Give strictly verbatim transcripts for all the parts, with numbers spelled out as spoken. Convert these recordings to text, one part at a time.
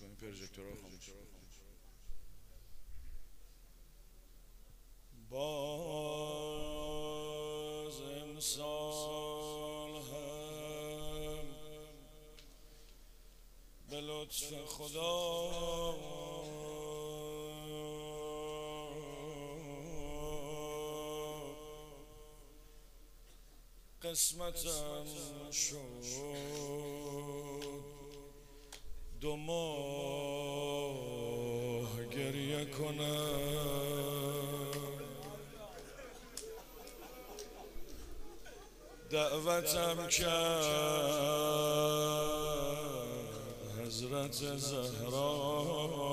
کنی پروژکتور رو خاموش. باز امسال هم به لطف خدا قسمتم شد دو ماه گریه کنم. دعوتم کرد حضرت زهرا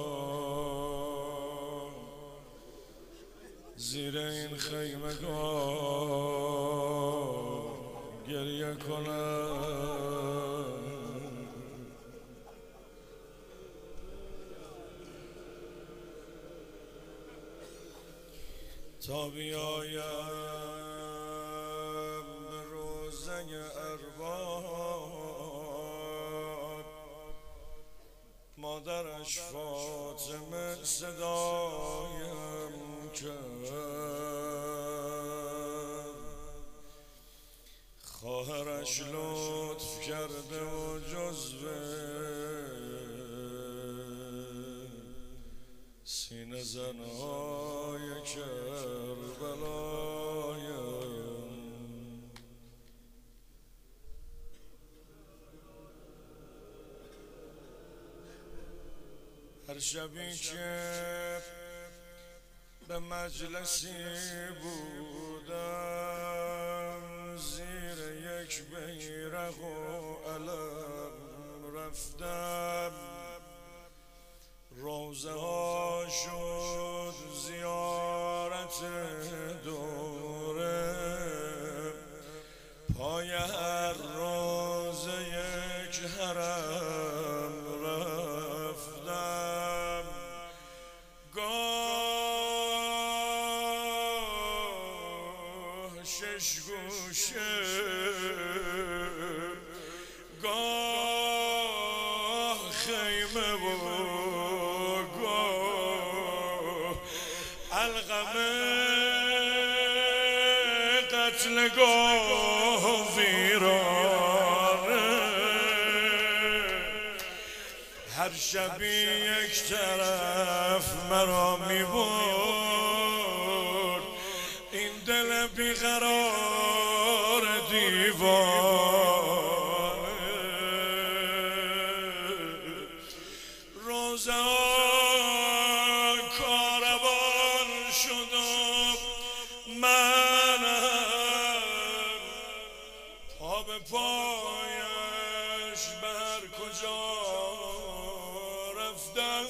زیر این خیمگاه گریه کنم. تا بیایم به روزه ارباب مادرش فاطمه صدایم کرد. خواهرش لطف کرده و جزو سینه زنهای کربلایم. هر شبی که به مجلسی بودم زیر یک بیرق و علم رفتم. روزه ها شد زیارت دوره پای هر روزه یک حرم رفتم. گاه شش گوشه گاه خیمه بود علقمه قتلگاه ویرانه. هر شبی یک طرف مرا میبرد این دل بیقرار دیوانه. روزه منم پا به پایش بر کجا رفتم.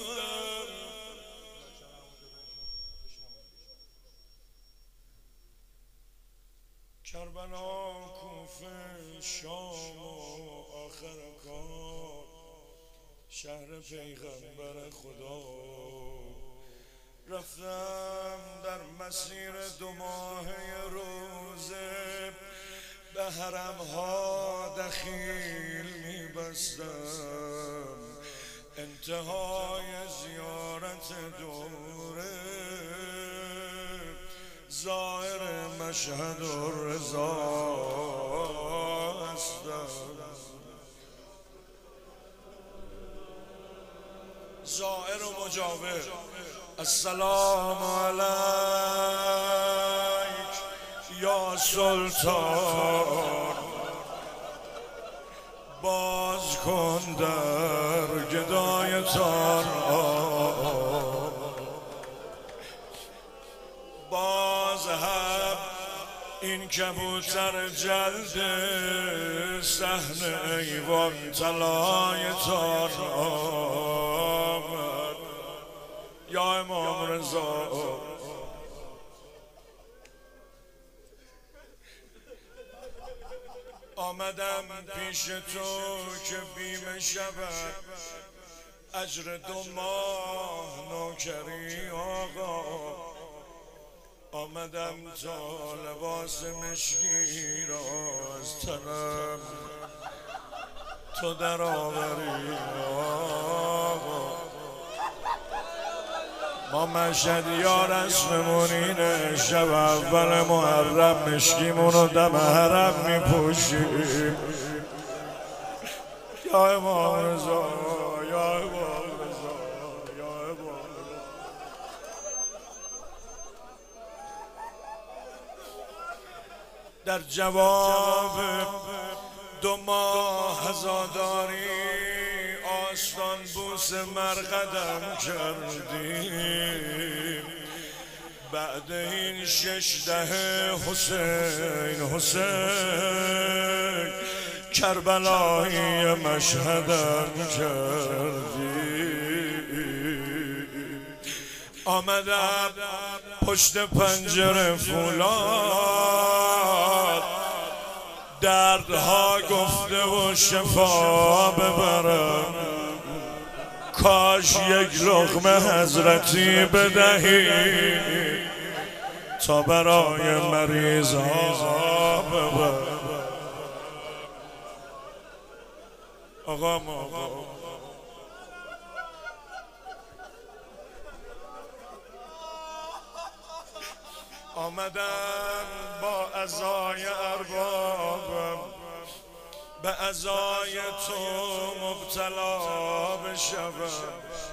کربلا، کوفه، شام و آخر کار شهر پیغمبر خدا. رفتم در مسیر دو ماهه روزه به حرمها دخیل میبستم. انتهای زیارت دوره زائر مشهد الرضا هستم. زائر و مجاور السلام علیک یا سلطان. باز کن در گدایتان باز هم این کبوتر جلد صحن ایوان طلایتان آمد. یا امام رضا آمدم پیش تو که بیمه شود اجر دو ماه نوکری آقا. آمدم تا لباس مشکی را از تنم تو در آوری آقا. ما مشهد یا رسممون اینه، شب اول محرم مشکیمونو دم حرم میپوشیم. یا امام رضا، یا امام رضا، یا امام رضا. در جواب دو ماه عزاداری آستان بوس مرقدم کردیم. بعد این شش دهه حسین حسین کربلایی مشهدم کردیم. آمدم پشت پنجره فولاد، دردها گفته و شفا ببرم. کاش یک لقمه حضرتی بدهی تا برای مریض ها ببرم. آقا آقا آمدن با عزای اربابم به عزای تو مبتلا بشوم.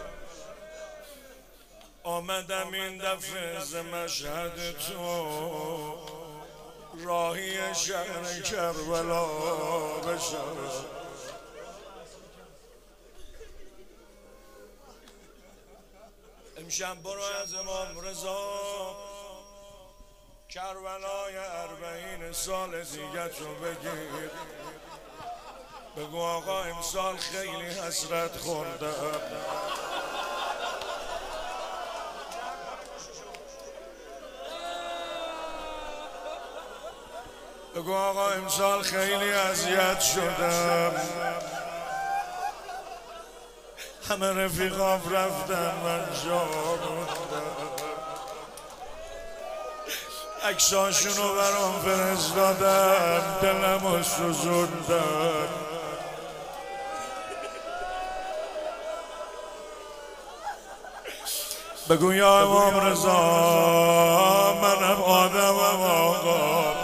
آمدم این دفعه ز مشهد تو راهی شهر کربلا بشوم. امشب برو از امام رضا کربلای اربعین سال دیگه تو بگیر. بگو آقا امسال خیلی حسرت خوردم. بگو آقا امسال خیلی اذیت شدم. همه رفیقام رفتن من جا موندم. عکساشونو برام فرستادن دلمو سوزوندن. بگو یا امام رضا منم آدمم آقا،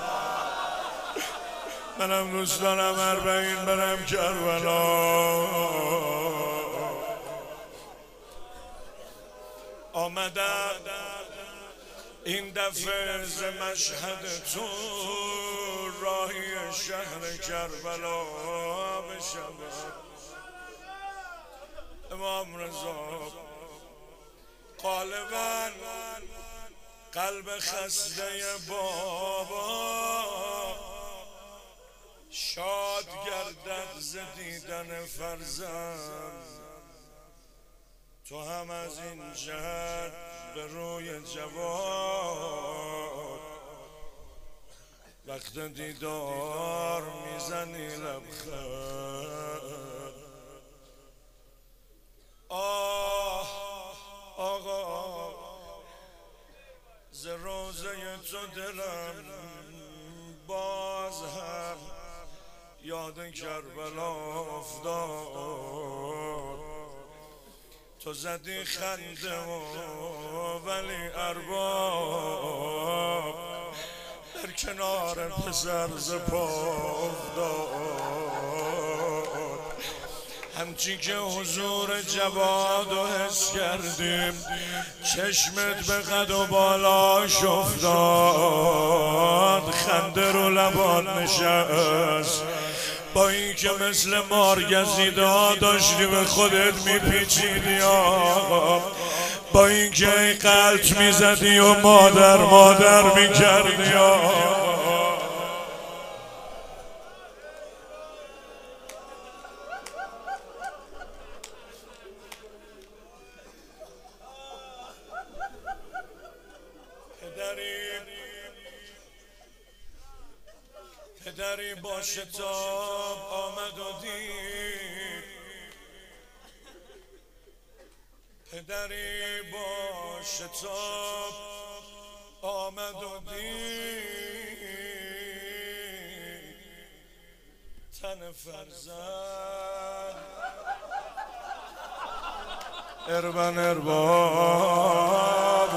منم دوست دارم اربعین برم کربلا. آمدم این دفعه ز مشهد تو راهی شهر کربلا بشم. امام رضا غالباً قلب خسته بابا شاد گردد ز دیدن فرزند. تو هم از این جهت به روی جواد وقت دیدار میزنی لبخند. آه آقا ز روزه تو دلم باز هم یاد کربلا افتاد. تو زدی خنده و ولی ارباب در کنار پسر ز پا افتاد. همچی که حضور جواد و حس کردیم چشمت به قد و بالاش افتاد. خنده رو لبات نشست با این که مثل مارگزیده داشتی به خودت میپیچیدی آقا. با این که ای قلط میزدی و مادر مادر میکردی آقا. پدری با شتاب آمد و دید، پدری با شتاب آمد و دید تن فرزند. اربن ارباب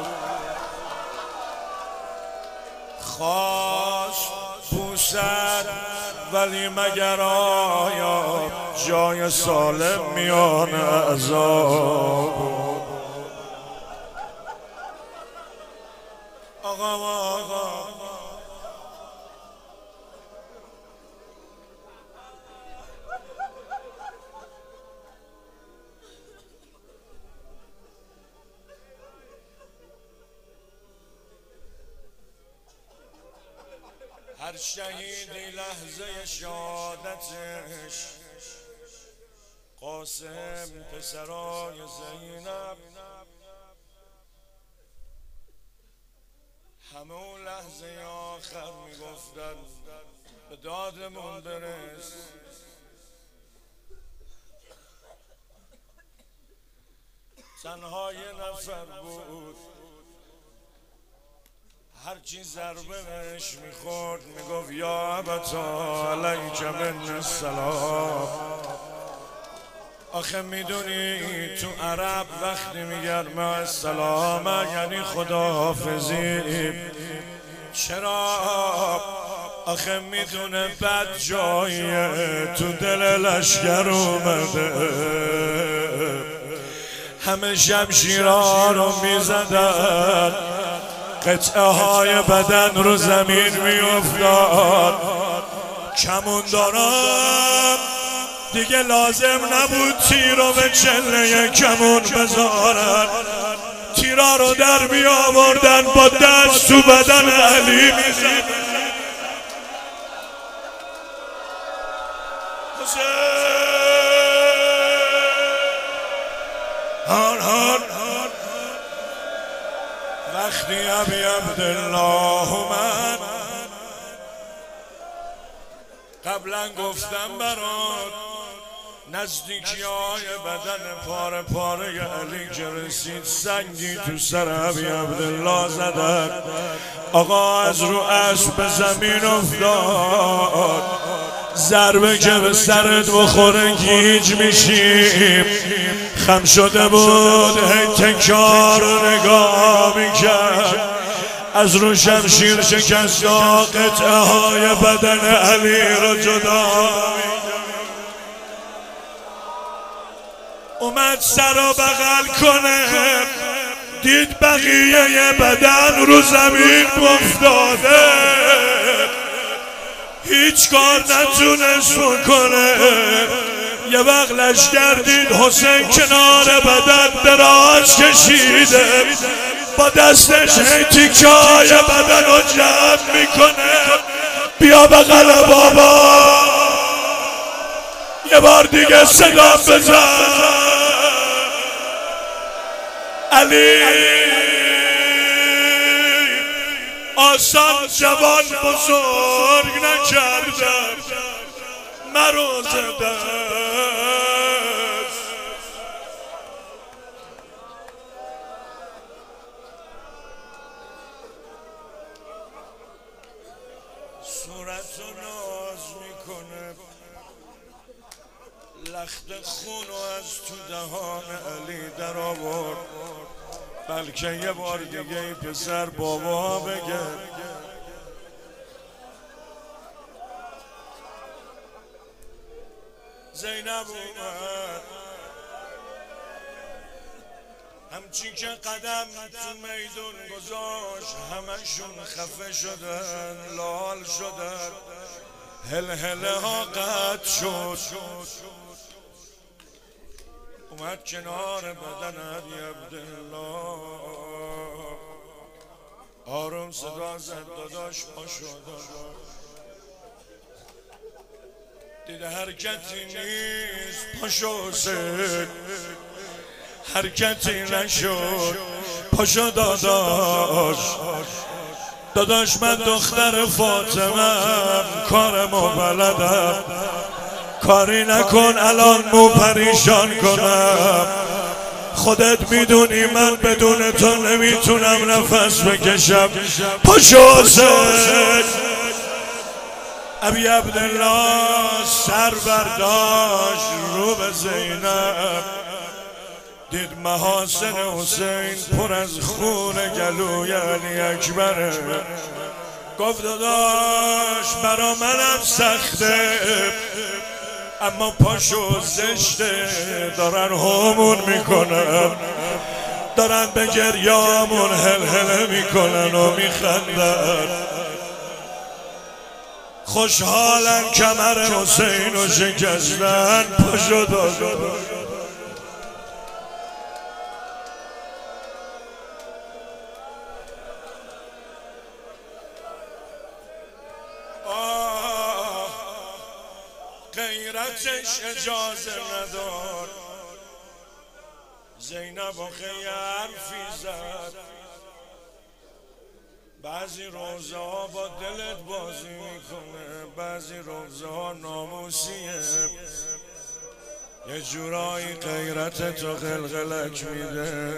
خواست بوسد ولی مگر آیا جای سالم میان عذاب آقا آقا هر شهیدی لحظه شهادتش قاسم پسرای زینب همه اون لحظه آخر میگفتن به دادمون برس تنها یه نفر بود هرچی ضربه بهش میخورد میگفت یا ابتا علیک من السلام. آخه میدونی تو عرب وقتی میگن ما السلام یعنی خداحافظی. چرا؟ آخه میدونه بد جاییه تو دل لشکر اومده همه شمشیرها رو میزدن قطعه های بدن رو زمین می افتاد. کمونداران دیگه لازم نبود تیر رو به چله کمون بذارن، تیرا رو در می آوردن با دست تو بدن علی می زدن. هان هان وقتی ابی عبدالله اومد قبلا گفتم برات نزدیکی های بدن پاره پاره علی که رسید سنگی تو سر ابی عبدالله زدن. آقا از رو اسب به زمین افتاد. ضربه که به سرت بخوره گیج میشیم. خم شده بود هی تکار رو نگاه میکرد. از رو شمشیر شکستا قطعه های بدن علی رو جدا اومد سر رو بغل کنه دید بقیه بدن رو زمین افتاده هیچ کار نتونست بکنه. یه وقت لشکر دید حسین کنار بدن دراز کشیده با دستش هی تیکای بدن رو جمع میکنه. بیا بغل بابا یه بار دیگه صدا بزن. علی آسان جوان بزرگ نکردم مرو زده صورت رو ناز میکنه لخت خون رو از تو دهان علی در آورد. بلکه یه بار دیگه این پسر بابا بگه. زینب اومد همچین که قدم تو میدون گذاشت همشون خفه شدن لال شدن هل هله ها قطع شد. اومد کنار بدن ابی عبدالله آروم صدا زد داداش پاشو داداش. دیده حرکتی نیست پاشو حسین حرکتی نشد پاشو داداش. داداش من دختر فاطمه کارمو بلدم کاری نکن الان مو پریشان کنم. خودت میدونی من بدون تو نمیتونم نفس بکشم. پاشو حسین. ابی عبدالله سر برداشت رو به زینب دید محاسن حسین پر از خون گلوی علی اکبره. گفت داداش برا منم سخته اما پاشو زشته، دارن همون میکنن، دارن به گریامون هلهله میکنن و میخندن. خوشحالن کمر حسین و شکستن، پاشو داداش. غیرتش اجازه ندار، زینب و خیلی حرفی زد. بعضی روزه ها با دلت بازی میکنه، بعضی روزه ها ناموسیه، یه جورایی غیرت تو قلقلک میده.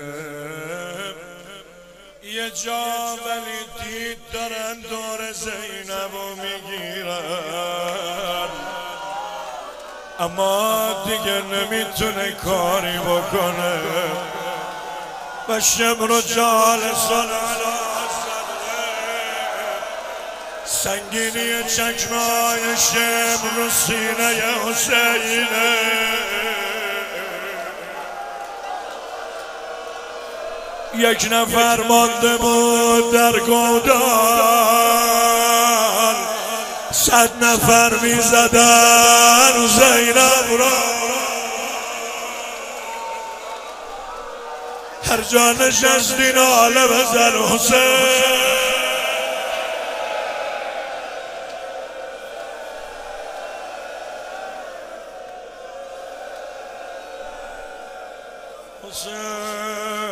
یه جا ولی دید دارن دور زینبو میگیرن، اما دیگه نمیتونه کاری بکنه و شمر و جالسان سنگینی چشمای شمر و سینه حسینه. یک نفر مانده بود در گودال، صد نفر می زدن زینب را. هر جا نشستی ناله بزن حسین. حسین